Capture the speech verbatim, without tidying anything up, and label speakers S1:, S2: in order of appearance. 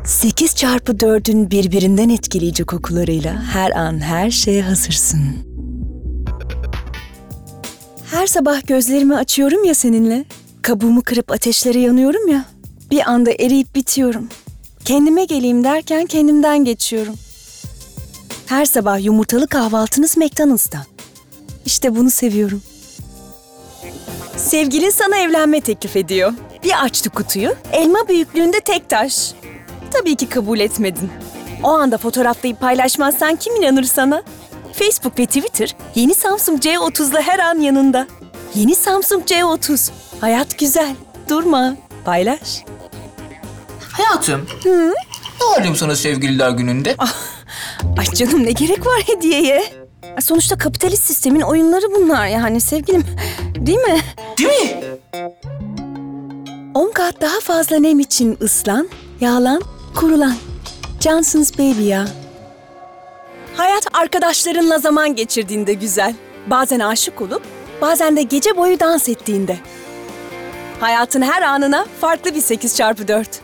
S1: sekiz çarpı dördün birbirinden etkileyici kokularıyla her an her şeye hazırsın. Her sabah gözlerimi açıyorum ya seninle. Kabuğumu kırıp ateşlere yanıyorum ya. Bir anda eriyip bitiyorum. Kendime geleyim derken kendimden geçiyorum. Her sabah yumurtalı kahvaltınız McDonald's'ta. İşte bunu seviyorum. Sevgilin sana evlenme teklif ediyor. Bir açtı kutuyu, elma büyüklüğünde tek taş. Tabii ki kabul etmedin. O anda fotoğraflayıp paylaşmazsan kim inanır sana? Facebook ve Twitter yeni Samsung C otuz'la her an yanında. Yeni Samsung C otuz. Hayat güzel. Durma. Paylaş.
S2: Hayatım. Hı? Ne alayım sana sevgililer gününde?
S1: Ah, ay canım ne gerek var hediyeye? Sonuçta kapitalist sistemin oyunları bunlar yani sevgilim. Değil mi?
S2: Değil mi?
S1: On kat daha fazla nem için ıslan, yağlan, kurulan. Johnson's Baby ya. Hayat arkadaşlarınla zaman geçirdiğinde güzel. Bazen aşık olup, bazen de gece boyu dans ettiğinde. Hayatın her anına farklı bir sekiz çarpı dört.